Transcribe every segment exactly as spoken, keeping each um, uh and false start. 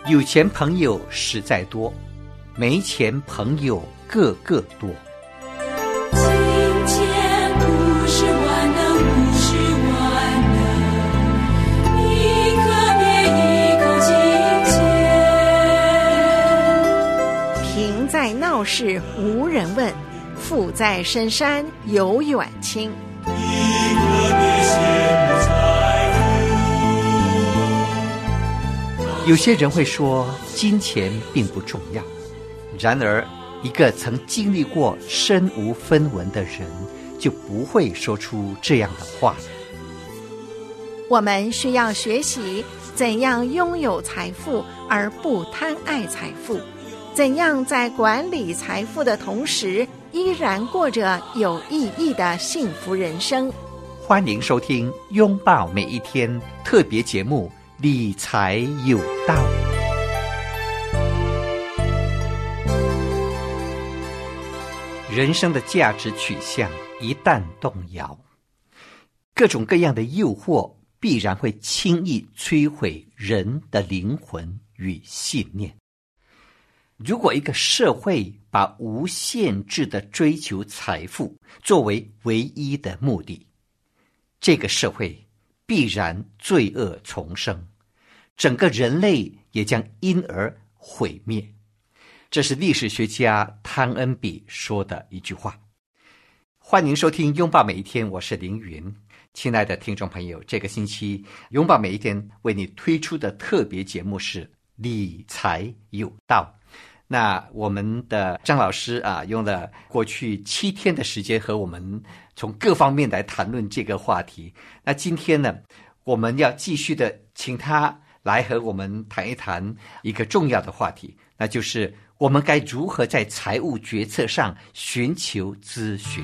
有钱朋友实在多，没钱朋友个个多。 金钱不是万能，不是万能，一颗面一口金钱。 贫在闹市无人问，富在深山有远亲。 一颗面羡慕财富。 有些人会说金钱并不重要，然而一个曾经历过身无分文的人就不会说出这样的话。 我们需要学习怎样拥有财富而不贪爱财富，怎样在管理财富的同时依然过着有意义的幸福人生。 欢迎收听拥抱每一天特别节目理财有道。人生的价值取向一旦动摇，各种各样的诱惑必然会轻易摧毁人的灵魂与信念。如果一个社会把无限制的追求财富作为唯一的目的，这个社会必然罪恶丛生，整个人类也将因而毁灭。这是历史学家汤恩比说的一句话。欢迎收听拥抱每一天，我是凌云。亲爱的听众朋友，这个星期拥抱每一天为你推出的特别节目是理财有道。那我们的张老师啊，用了过去七天的时间和我们从各方面来谈论这个话题。那今天呢，我们要继续的请他来和我们谈一谈一个重要的话题，那就是我们该如何在财务决策上寻求咨询。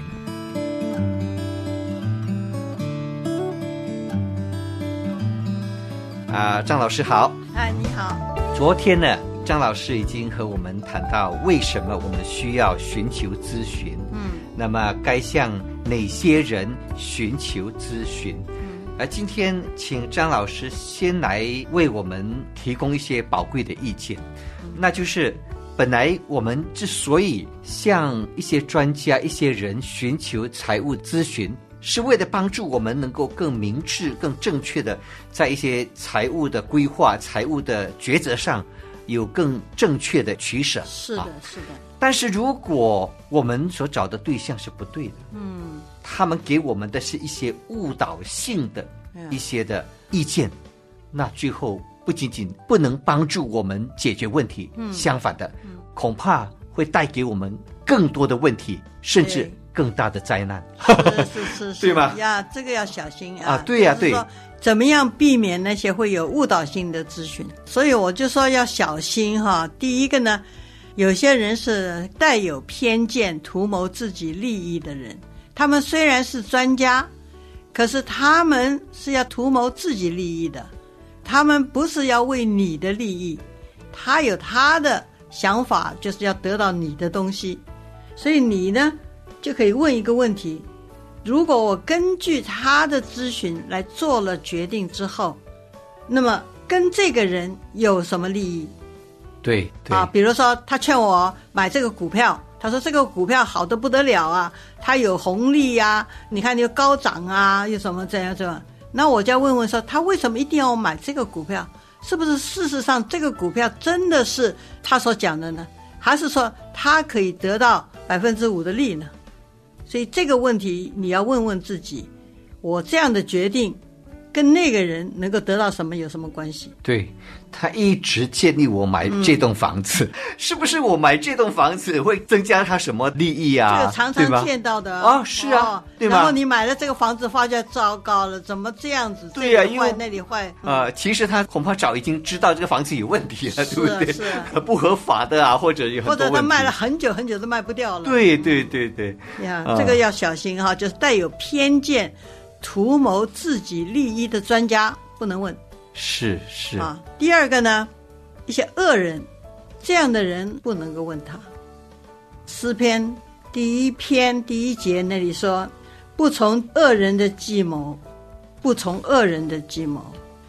啊，张老师好。 哎，你好。 昨天呢，张老师已经和我们谈到为什么我们需要寻求咨询，嗯，那么该向哪些人寻求咨询？嗯，而今天请张老师先来为我们提供一些宝贵的意见，嗯，那就是本来我们之所以向一些专家、一些人寻求财务咨询，是为了帮助我们能够更明智、更正确的在一些财务的规划、财务的抉择上有更正确的取舍。 是的，是的。 但是如果我们所找的对象是不对的，嗯，他们给我们的是一些误导性的一些的意见，嗯，那最后不仅仅不能帮助我们解决问题，嗯，相反的，嗯，恐怕会带给我们更多的问题，甚至更大的灾难。 是是是是， 对吗？ 呀，这个要小心啊！ 啊，对呀，对。 怎么样避免那些会有误导性的咨询？所以我就说要小心哈。第一个呢，有些人是带有偏见、图谋自己利益的人，他们虽然是专家，可是他们是要图谋自己利益的，他们不是要为你的利益，他有他的想法，就是要得到你的东西。所以你呢，就可以问一个问题，如果我根据他的咨询来做了决定之后，那么跟这个人有什么利益？ 对对啊，比如说他劝我买这个股票，他说这个股票好得不得了啊，它有红利啊，你看又高涨啊，又什么这样这样，那我就要问问说，他为什么一定要买这个股票？是不是事实上这个股票真的是他所讲的呢？还是说他可以得到百分之五的利呢？所以这个问题你要问问自己，我这样的决定跟那个人能够得到什么有什么关系？ 对，他一直建议我买这栋房子，嗯，是不是我买这栋房子会增加他什么利益啊？ 这个常常见到的啊，是啊，哦，对吧？ 然后你买了这个房子，发觉糟糕了，怎么这样子？ 对呀， 这里坏那里坏啊，嗯！其实他恐怕早已经知道这个房子有问题了，对不对？ 是啊， 不合法的啊，或者有很多问题， 或者他卖了很久很久都卖不掉了。 对对对对呀，嗯，这个要小心哈，就是带有偏见、图谋自己利益的专家不能问。 是是啊。第二个呢，一些恶人，这样的人不能够问他。诗篇第一篇第一节那里说，不从恶人的计谋，不从恶人的计谋。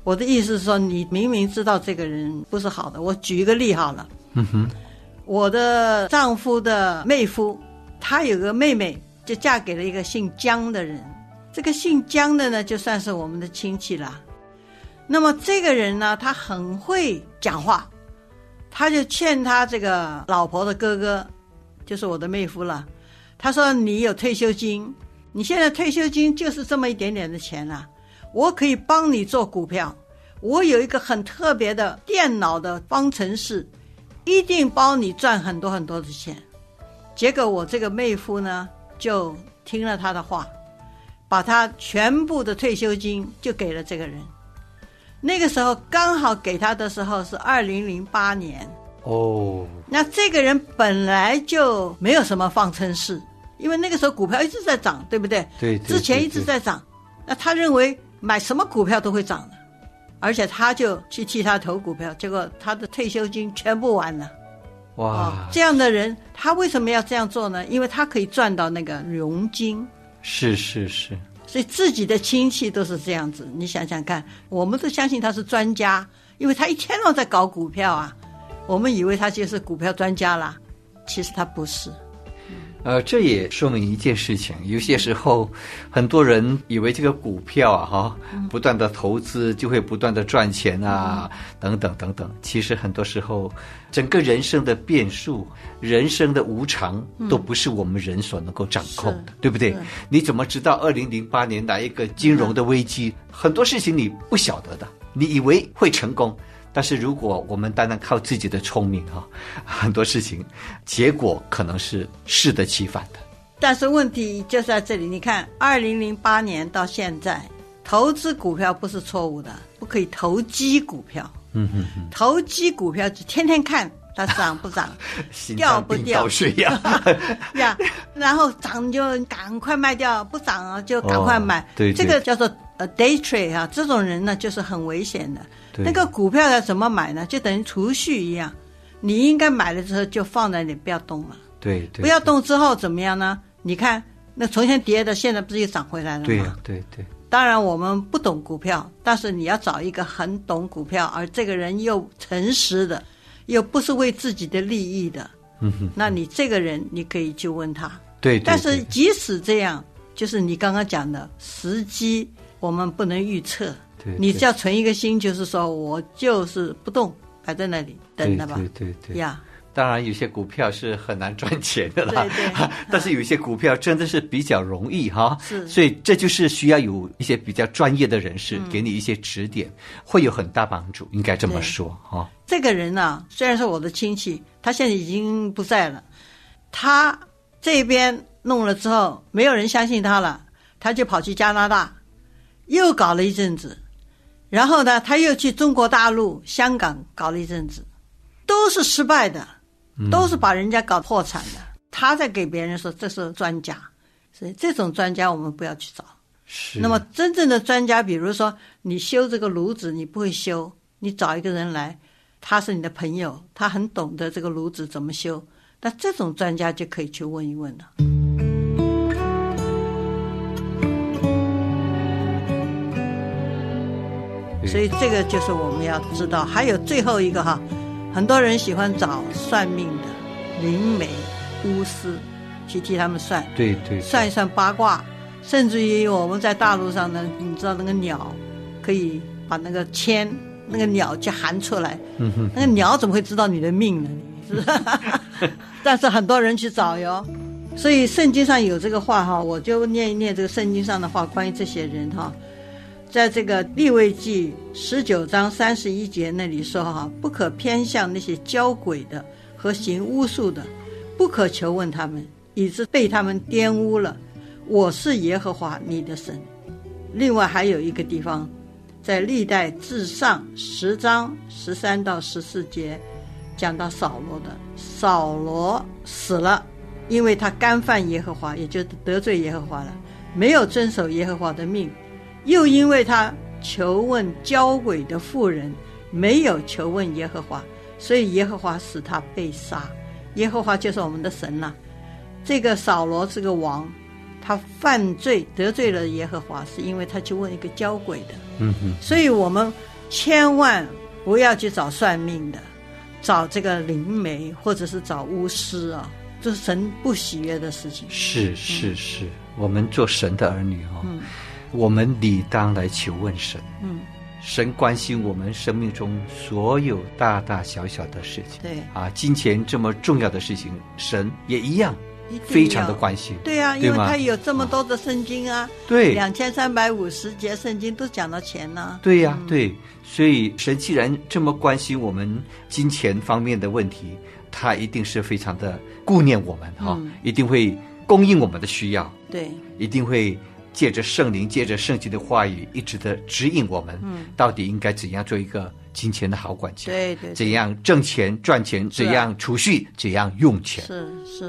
我的意思是说，你明明知道这个人不是好的。我举一个例好了， 嗯哼， 我的丈夫的妹夫，他有个妹妹，就嫁给了一个姓姜的人。这个姓姜的呢，就算是我们的亲戚了。那么这个人呢，他很会讲话，他就劝他这个老婆的哥哥，就是我的妹夫了。他说：“你有退休金，你现在退休金就是这么一点点的钱了，我可以帮你做股票。我有一个很特别的电脑的方程式，一定帮你赚很多很多的钱。”结果我这个妹夫呢，就听了他的话，把他全部的退休金就给了这个人。那个时候刚好给他的时候是二零零八年哦， 那这个人本来就没有什么方程式，因为那个时候股票一直在涨，对不对？ 对，对对对， 之前一直在涨，那他认为买什么股票都会涨的，而且他就去替他投股票，结果他的退休金全部完了。 哇、 哦，这样的人他为什么要这样做呢？因为他可以赚到那个佣金。 是是是， 所以自己的亲戚都是这样子，你想想看，我们都相信他是专家，因为他一天都在搞股票啊，我们以为他就是股票专家啦，其实他不是。 呃，这也说明一件事情，有些时候很多人以为这个股票啊，哈，不断的投资就会不断的赚钱啊，嗯、等等等等。其实很多时候，整个人生的变数、人生的无常，都不是我们人所能够掌控的，对不对？你怎么知道二零零八年来一个金融的危机？很多事情你不晓得的，你以为会成功。但是如果我们单单靠自己的聪明哈，很多事情结果可能是适得其反的。 但是问题就在这里，你看二零零八年到现在，投资股票不是错误的，不可以投机股票。 嗯哼哼， 投机股票就天天看它涨不涨，掉不掉水呀呀，然后涨就赶快卖掉，不涨啊就赶快买。 哦、对, 对， 这个叫做呃 day trade 啊，这种人呢就是很危险的。那个股票要怎么买呢？就等于储蓄一样，你应该买了之后就放在那里不要动了。 对 对, 对， 不要动之后怎么样呢？你看那从前跌的，现在不是又涨回来了吗？ 对呀、啊，对对。 当然我们不懂股票，但是你要找一个很懂股票，而这个人又诚实的，又不是为自己的利益的， 嗯哼， 那你这个人你可以去问他。 对, 对, 对， 但是即使这样，就是你刚刚讲的时机，我们不能预测。 对对， 你只要存一个心，就是说我就是不动，摆在那里等着吧。 对对对对呀。 当然，有些股票是很难赚钱的啦， 对对， 但是有些股票真的是比较容易哈。 是， 所以这就是需要有一些比较专业的人士给你一些指点，嗯、会有很大帮助，应该这么说哈。 这个人呢、啊，虽然是我的亲戚，他现在已经不在了，他这边弄了之后，没有人相信他了，他就跑去加拿大，又搞了一阵子，然后呢，他又去中国大陆、香港搞了一阵子，都是失败的。都是把人家搞破产的，嗯、他在给别人说这是专家，所以这种专家我们不要去找。 是。 那么真正的专家，比如说你修这个炉子你不会修，你找一个人来，他是你的朋友，他很懂得这个炉子怎么修，那这种专家就可以去问一问了。所以这个就是我们要知道。还有最后一个哈。很多人喜欢找算命的灵媒巫师去替他们算， 对 对, 对， 算一算八卦，甚至于我们在大陆上呢，你知道那个鸟可以把那个签那个鸟就喊出来， 嗯哼， 那个鸟怎么会知道你的命呢？是不是？但是很多人去找哟，所以圣经上有这个话哈，我就念一念这个圣经上的话，关于这些人哈。在这个利未记十九章三十一节那里说哈，不可偏向那些交鬼的和行巫术的，不可求问他们，以致被他们玷污了。我是耶和华你的神。另外还有一个地方，在历代志上十章十三到十四节讲到扫罗的，扫罗死了，因为他干犯耶和华，也就是得罪耶和华了，没有遵守耶和华的命。又因为他求问交鬼的妇人，没有求问耶和华，所以耶和华使他被杀。耶和华就是我们的神了。这个扫罗是个王，他犯罪得罪了耶和华，是因为他去问一个交鬼的。 嗯哼。 所以我们千万不要去找算命的，找这个灵媒或者是找巫师啊，这是神不喜悦的事情。 是是是、嗯、我们做神的儿女哦、 嗯， 我们理当来求问神。 嗯， 神关心我们生命中所有大大小小的事情。 对啊，金钱这么重要的事情，神也一样非常的关心。 对啊，因为他有这么多的圣经啊， 对， 两千三百五十节圣经都讲到钱呢、啊。 对呀、啊嗯， 对，所以神既然这么关心我们金钱方面的问题，他一定是非常的顾念我们哈、嗯，一定会供应我们的需要。 对， 一定会借着圣灵，借着圣经的话语，一直的指引我们，嗯，到底应该怎样做一个金钱的好管家？ 对 对, 对， 怎样挣钱赚钱，怎样储蓄，怎样用钱？ 是是。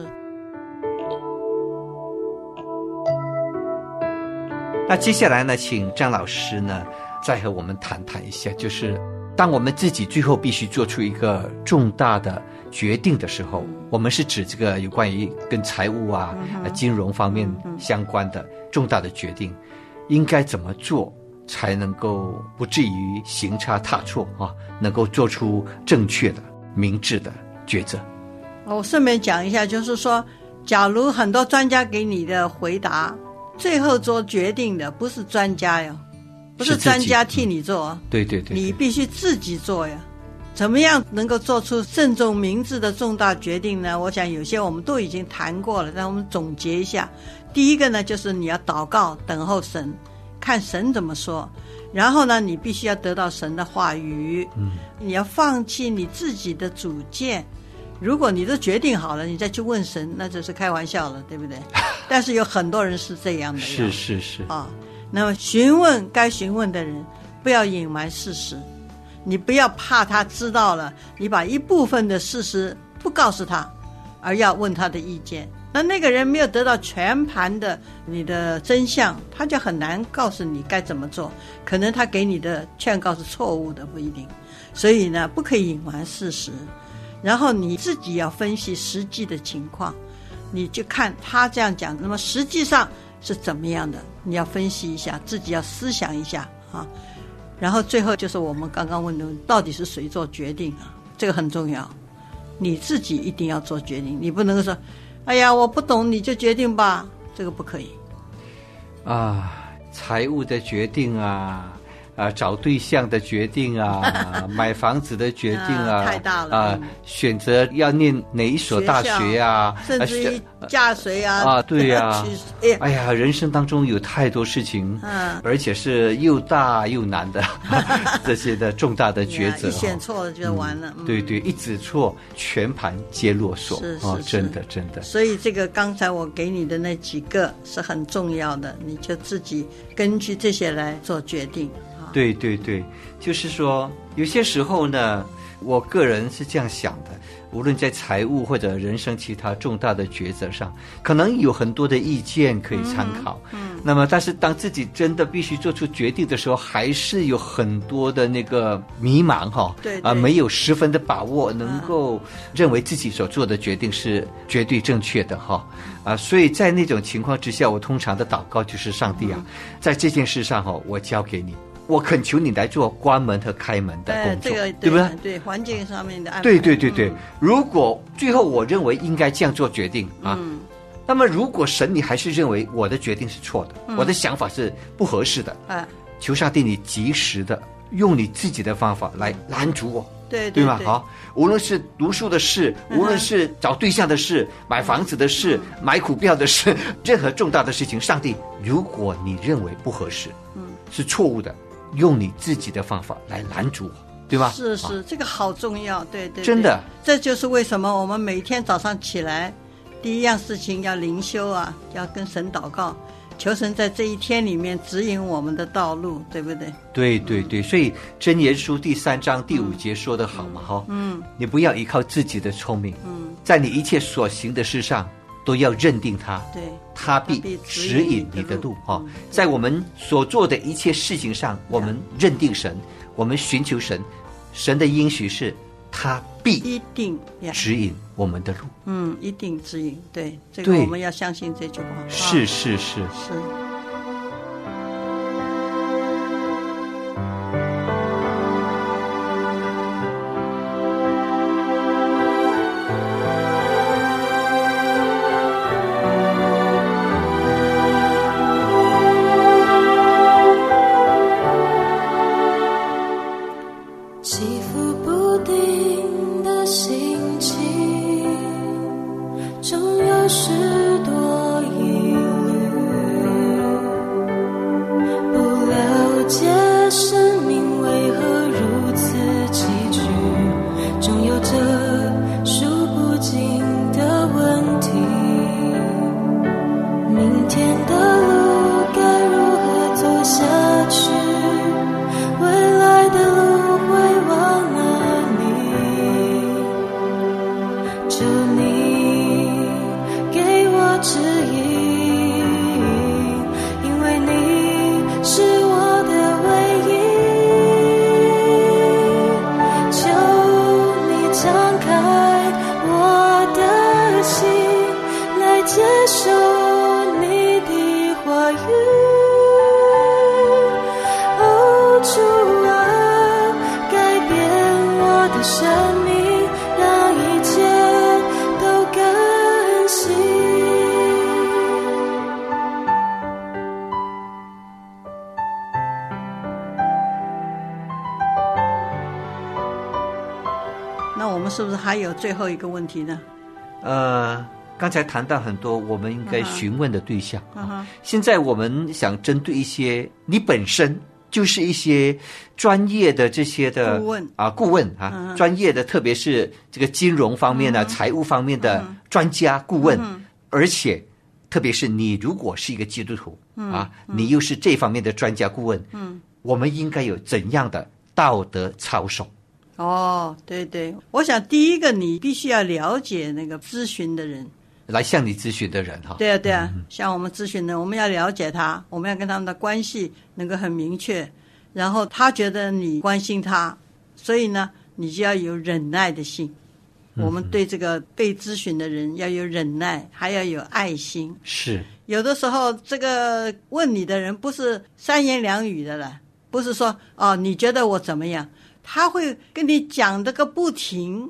那接下来呢，请张老师呢再和我们谈谈一下，就是当我们自己最后必须做出一个重大的决定的时候，嗯、我们是指这个有关于跟财务啊、嗯、金融方面相关的重大的决定，嗯、应该怎么做才能够不至于行差踏错啊，能够做出正确的明智的抉择。 我顺便讲一下，就是说假如很多专家给你的回答，最后做决定的不是专家呀，不是专家替你做、嗯、 对对 对, 对， 你必须自己做呀。怎么样能够做出慎重明智的重大决定呢？我想有些我们都已经谈过了，让我们总结一下。第一个呢，就是你要祷告，等候神，看神怎么说。然后呢，你必须要得到神的话语，嗯，你要放弃你自己的主见。如果你都决定好了，你再去问神，那就是开玩笑了，对不对？但是有很多人是这样的， 是是是啊。那么询问该询问的人，不要隐瞒事实。你不要怕他知道了，你把一部分的事实不告诉他，而要问他的意见。那那个人没有得到全盘的你的真相，他就很难告诉你该怎么做。可能他给你的劝告是错误的，不一定。所以呢，不可以隐瞒事实。然后你自己要分析实际的情况，你就看他这样讲，那么实际上是怎么样的？你要分析一下，自己要思想一下啊。然后最后就是我们刚刚问的，到底是谁做决定啊？这个很重要，你自己一定要做决定，你不能够说，哎呀，我不懂，你就决定吧，这个不可以。 啊，财务的决定啊，啊，找对象的决定啊，买房子的决定啊， 啊太大了啊、嗯，选择要念哪一所大学啊， 甚至于嫁谁啊， 啊，对呀、啊， 哎, 哎呀，人生当中有太多事情，嗯，而且是又大又难的这些的重大的抉择， 一选错了就完了、 嗯，对对，一指错，全盘皆落索， 是是、 哦、 是， 真的真的。 所以这个刚才我给你的那几个是很重要的，你就自己根据这些来做决定。 对对对，就是说有些时候呢，我个人是这样想的，无论在财务或者人生其他重大的抉择上，可能有很多的意见可以参考，嗯，嗯那么但是当自己真的必须做出决定的时候，还是有很多的那个迷茫哈， 对啊，没有十分的把握能够认为自己所做的决定是绝对正确的哈，啊，所以在那种情况之下，我通常的祷告就是上帝啊，在这件事上哈，我交给你。我恳求你来做关门和开门的工作， 这个、对, 对不对？ 对，环境上面的安排。 对对对对、嗯，如果最后我认为应该这样做决定啊，嗯、那么如果神你还是认为我的决定是错的，嗯、我的想法是不合适的，啊，求上帝你及时的用你自己的方法来拦阻我， 对对, 对吗？ 对好，无论是读书的事，无论是找对象的事，嗯、买房子的事，嗯、买股票的事，任何重大的事情，上帝，如果你认为不合适，嗯，是错误的。用你自己的方法来拦阻我，对吗？ 是是、啊，这个好重要，对 对, 对， 真的， 这就是为什么我们每天早上起来，第一样事情要灵修啊，要跟神祷告，求神在这一天里面指引我们的道路，对不对？ 对对对，所以箴言书第三章第五节说得好嘛，哈、嗯，嗯，你不要依靠自己的聪明，嗯，在你一切所行的事上。都要认定他， 对， 他必指引你的路哈、嗯。在我们所做的一切事情上，我们认定神，我们寻求神，神的应许是，他必一定指引我们的路。 嗯，一定指引，对，这个我们要相信这句话。 是是是是。 去，未来的路会往哪里？求你给我指引，因为你是我的唯一。求你敞开我的心，来接受你的话语。哦，主啊，改变我的生命，让一切都更新。 那我们是不是还有最后一个问题呢？ 呃，刚才谈到很多我们应该询问的对象， 嗯哼， 现在我们想针对一些你本身就是一些专业的这些的顾问啊，顾问啊， 嗯专业的，特别是这个金融方面的、 嗯财务方面的专家顾问， 嗯而且特别是你如果是一个基督徒、 嗯啊，你又是这方面的专家顾问， 嗯， 我们应该有怎样的道德操守？ 哦，对对，我想第一个你必须要了解那个咨询的人。 来向你咨询的人哈， 对啊，对啊，像我们咨询的，我们要了解他，我们要跟他们的关系能够很明确，然后他觉得你关心他，所以呢，你就要有忍耐的心。我们对这个被咨询的人要有忍耐，还要有爱心。 是有的时候，这个问你的人不是三言两语的了，不是说哦，你觉得我怎么样？他会跟你讲这个不停。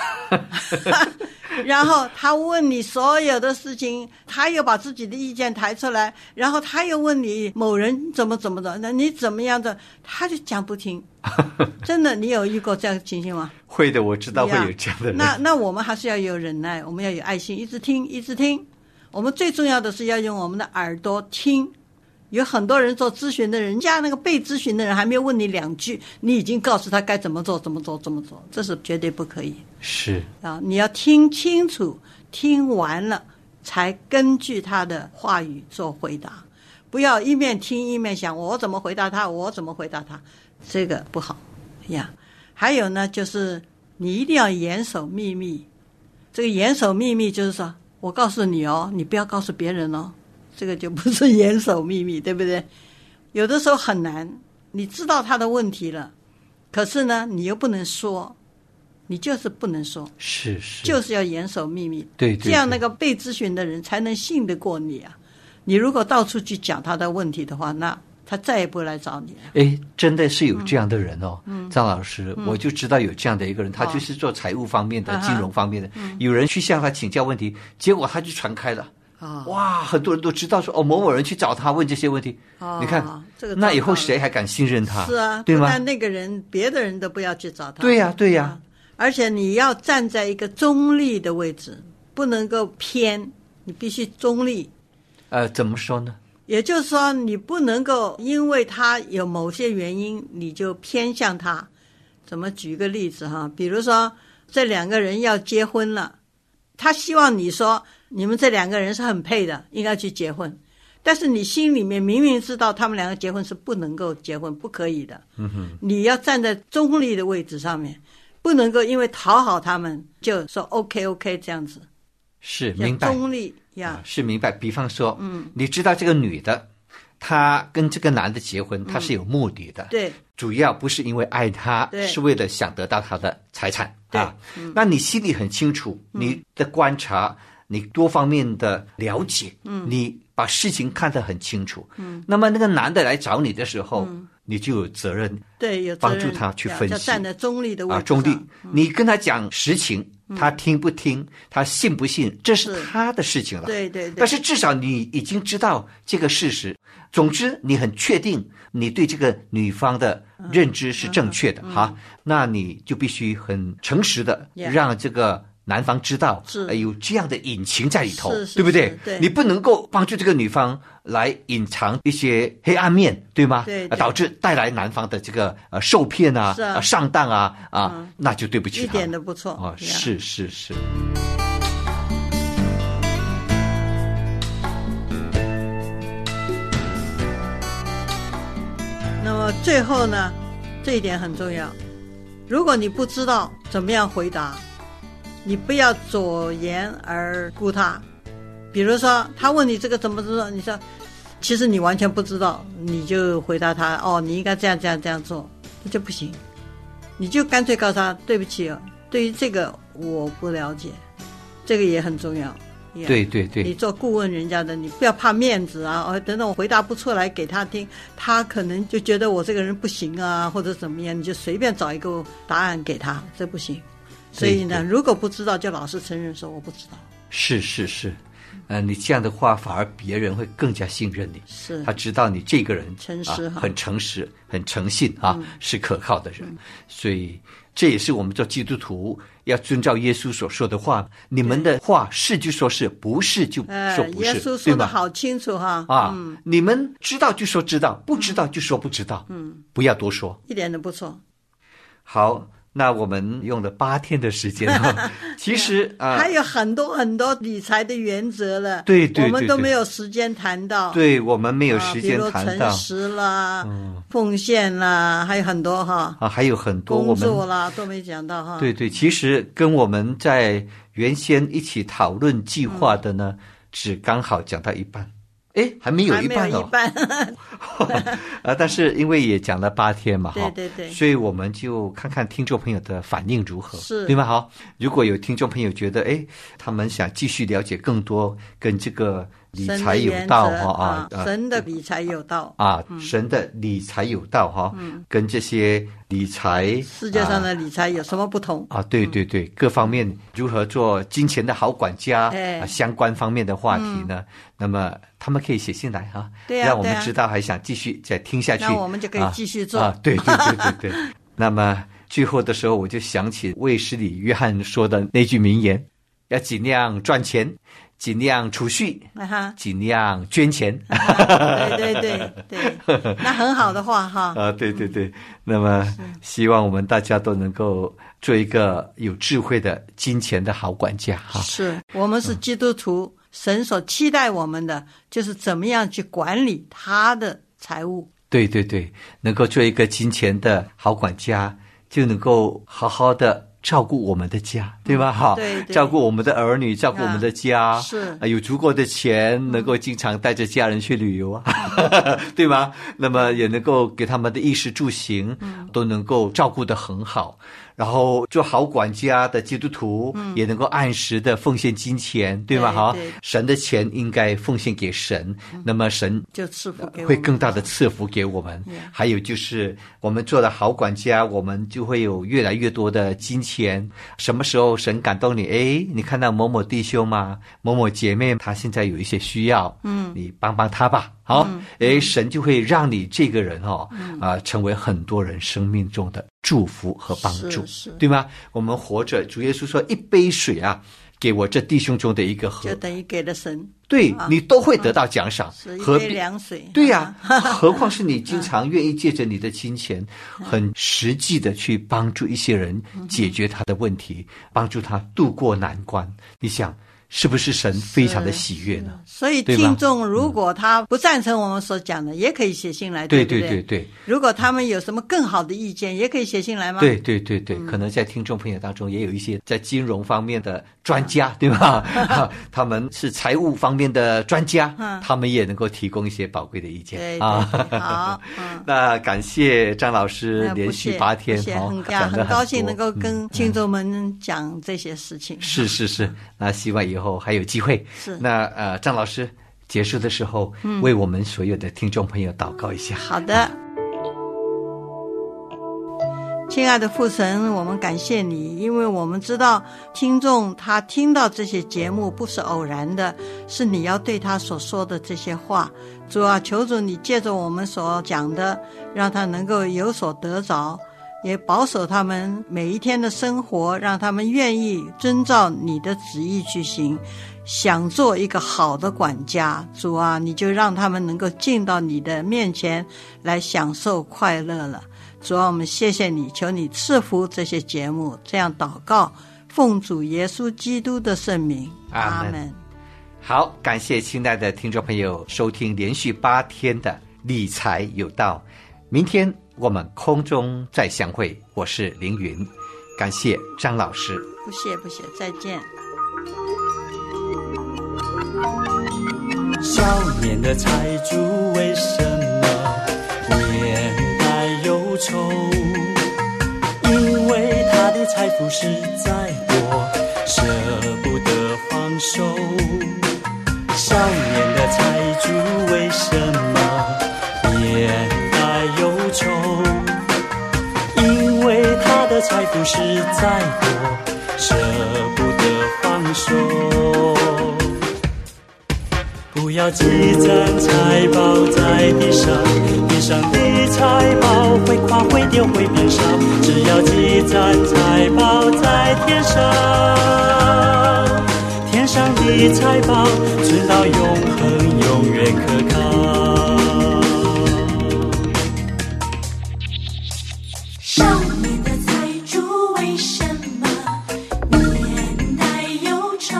然后他问你所有的事情，他又把自己的意见抬出来，然后他又问你某人怎么怎么的，那你怎么样的，他就讲不停。真的，你有遇过这样的情形吗？ 会的，我知道会有这样的人。 那那我们还是要有忍耐，我们要有爱心，一直听，一直听。我们最重要的是要用我们的耳朵听。有很多人做咨询的人，人家那个被咨询的人还没有问你两句，你已经告诉他该怎么做，怎么做，怎么做，这是绝对不可以。 是啊，你要听清楚，听完了才根据他的话语做回答，不要一面听一面想我怎么回答他，我怎么回答他，这个不好呀。还有呢，就是你一定要严守秘密。这个严守秘密就是说，我告诉你哦，你不要告诉别人哦，这个就不是严守秘密，对不对？有的时候很难，你知道他的问题了，可是呢，你又不能说。你就是不能说， 是是， 就是要严守秘密， 对对对， 这样那个被咨询的人才能信得过你啊。你如果到处去讲他的问题的话，那他再也不会来找你了。 哎，真的是有这样的人哦， 嗯、 张老师、嗯，我就知道有这样的一个人，他就是做财务方面的、哦、金融方面的、嗯，有人去向他请教问题，结果他就传开了。哦、哇，很多人都知道说哦，某某人去找他问这些问题。哦、你看， 这个那以后谁还敢信任他？ 是啊， 对吗？ 但那个人，别的人都不要去找他。 对呀、啊，对呀、啊。 而且你要站在一个中立的位置，不能够偏，你必须中立。 呃，怎么说呢？ 也就是说，你不能够因为他有某些原因，你就偏向他。怎么举个例子哈？比如说，这两个人要结婚了，他希望你说你们这两个人是很配的，应该去结婚。但是你心里面明明知道他们两个结婚是不能够结婚，不可以的。 嗯哼， 你要站在中立的位置上面。不能够因为讨好他们就说 OK OK 这样子， 是明白中立呀、 啊，是明白。比方说， 嗯， 你知道这个女的，她跟这个男的结婚，她是有目的的， 嗯、对， 主要不是因为爱他，是为了想得到他的财产啊、嗯。那你心里很清楚，你的观察，你多方面的了解，嗯，你把事情看得很清楚，嗯，那么那个男的来找你的时候。嗯，你就有责任， 对，有帮助他去分析， 要站在中立的位置啊，中立。嗯、你跟他讲实情，嗯、他听不听，他信不信，这是他的事情了。 对对对。 但是至少你已经知道这个事实。总之，你很确定你对这个女方的认知是正确的、嗯、哈、嗯，那你就必须很诚实的让这个。男方知道呃有这样的隐情在里头，对不对？ 对， 你不能够帮助这个女方来隐藏一些黑暗面，对吗？ 对， 对，导致带来男方的这个呃受骗啊、 啊上当啊啊、 嗯， 那就对不起他。 一点都不错啊、哦，是是是。 那么最后呢，这一点很重要，如果你不知道怎么样回答，你不要左言而顾他。比如说他问你这个怎么知道，你说其实你完全不知道，你就回答他哦，你应该这样这样这样做，那就不行。你就干脆告诉他，对不起，对于这个我不了解，这个也很重要。 对对对， 你做顾问人家的，你不要怕面子啊，哦，等等我回答不出来给他听，他可能就觉得我这个人不行啊，或者怎么样，你就随便找一个答案给他，这不行。所以呢，如果不知道就老实承认说我不知道。 是是是，呃，你这样的话反而别人会更加信任你， 是他知道你这个人诚实、 啊、很诚实很诚信啊、嗯，是可靠的人、嗯、所以这也是我们做基督徒要遵照耶稣所说的话，你们的话是就说是，不是就说不是、呃、 耶稣说的好清楚哈啊、嗯，你们知道就说知道，不知道就说不知道，嗯，不要多说， 一点都不错。 好，那我们用了八天的时间其实啊、呃， 还有很多很多理财的原则了， 对 对, 对, 对， 我们都没有时间谈到， 对，我们没有时间谈到、啊、比如诚实啦、嗯、奉献啦，还有很多哈啊，还有很多工作啦都没讲到哈。 对对，其实跟我们在原先一起讨论计划的呢、嗯、只刚好讲到一半，哎，还没有一半哦， 还没有一半啊！但是因为也讲了八天嘛， 对对对， 所以我们就看看听众朋友的反应如何， 是对吗？好，如果有听众朋友觉得，哎，他们想继续了解更多跟这个理财有道哈啊，神的理财有道啊，嗯、神的理财有道哈、嗯，跟这些理财世界上的理财有什么不同啊？对对对，各方面如何做金钱的好管家、哎、啊，相关方面的话题呢？嗯、那么他们可以写信来哈、啊， 对啊， 让我们知道还想继续再听下去， 那我们就可以继续做啊。啊对对对对对。那么最后的时候，我就想起卫斯理约翰说的那句名言：要尽量赚钱。尽量储蓄，uh-huh. 尽量捐钱。 Uh-huh. 对对对对，那很好的话哈。 啊，对对对，那么希望我们大家都能够做一个有智慧的金钱的好管家哈。 是我们是基督徒、嗯，神所期待我们的就是怎么样去管理他的财务。 对对对，能够做一个金钱的好管家，就能够好好的照顾我们的家，对吧？哈、嗯， 对对， 照顾我们的儿女，照顾我们的家， 啊、是、 啊、有足够的钱，能够经常带着家人去旅游啊，嗯、对吧？那么也能够给他们的衣食住行、嗯、都能够照顾得很好。然后做好管家的基督徒、嗯、也能够按时的奉献金钱，对吧？哈，神的钱应该奉献给神、嗯、那么神就赐福给我们， 会更大的赐福给我们、嗯、还有就是我们做的好管家，我们就会有越来越多的金钱。什么时候神感动你，诶，你看到某某弟兄嘛，某某姐妹他现在有一些需要，嗯，你帮帮他吧。好，嗯、诶，神就会让你这个人哦，嗯、啊，成为很多人生命中的祝福和帮助，对吗？我们活着，主耶稣说，一杯水啊，给我这弟兄中的一个喝， 就等于给了神， 对、啊、你都会得到奖赏， 是一杯凉水， 对呀、啊，何况是你经常愿意借着你的金钱，很实际的去帮助一些人解决他的问题，帮助他度过难关，你想。是不是神非常的喜悦呢？ 所以听众如果他不赞成我们所讲的、嗯、也可以写信来，对不对？ 对对对对。 如果他们有什么更好的意见也可以写信来吗？ 对对对对、嗯、可能在听众朋友当中也有一些在金融方面的专家、嗯、对吧、嗯、他们是财务方面的专家、嗯、他们也能够提供一些宝贵的意见。 对对啊， 好、嗯、 那感谢张老师连续八天、 哦、很, 很, 很高兴能够跟听众们讲这些事情、嗯、 是是是，那希望以后还有机会。 是，那呃，张老师结束的时候、嗯、为我们所有的听众朋友祷告一下。 好的，亲爱的父神，我们感谢你，因为我们知道听众他听到这些节目不是偶然的，是你要对他所说的这些话。主啊，求主你借着我们所讲的，让他能够有所得着，也保守他们每一天的生活，让他们愿意遵照你的旨意去行，想做一个好的管家。主啊，你就让他们能够进到你的面前来享受快乐了。主啊，我们谢谢你，求你赐福这些节目，这样祷告，奉主耶稣基督的圣名，阿们。 好，感谢亲爱的听众朋友收听连续八天的理财有道。 明天我们空中再相会，我是凌云，感谢张老师。 不谢不谢，再见。 少年的财主为什么年代忧愁？因为他的财富实在多，舍不得放手。少年的财主为什么年代忧愁？因为他的财富实在多，舍不得放手。不要积攒财宝在地上，地上的财宝会垮会丢会变少，只要积攒财宝在天上，天上的财宝存到永恒，永远可靠。 少年的财主为什么年代忧愁？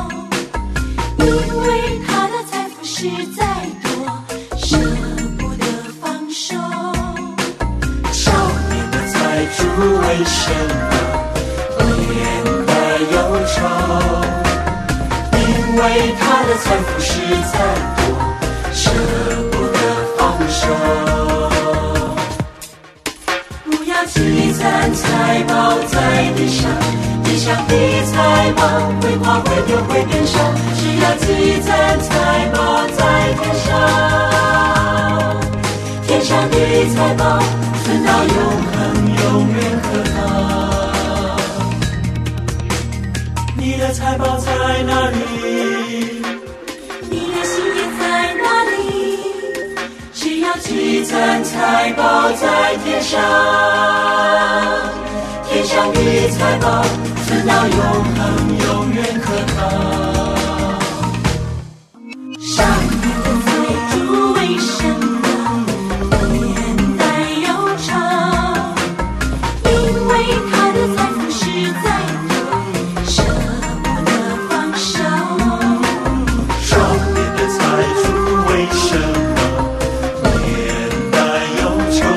因为他的财富实在多，舍不得放手。少年的财主为什么年代忧愁？因为他的财富实在多，舍不得放手。不要积攒财宝在地上，地上的财宝会垮会丢会变少，只要积攒财宝在天上，天上的财宝存到永恒，永远可靠。 你的财宝在哪里？ 你的心也在哪里？只要积攒财宝在天上，天上的财宝存到永恒，永远可靠。少年的财主为什么年代忧愁？因为他的财富实在多，舍不得放手。 少年的财主为什么年代忧愁？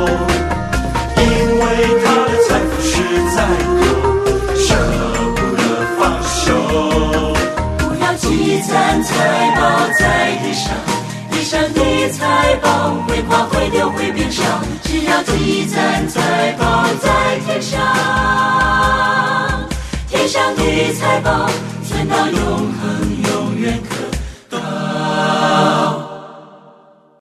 因为他的财富实在多，舍不得放手。 不要积攒财宝在地上，地上的财宝会垮会丢会变少，只要积攒财宝在天上，天上的财宝存到永恒。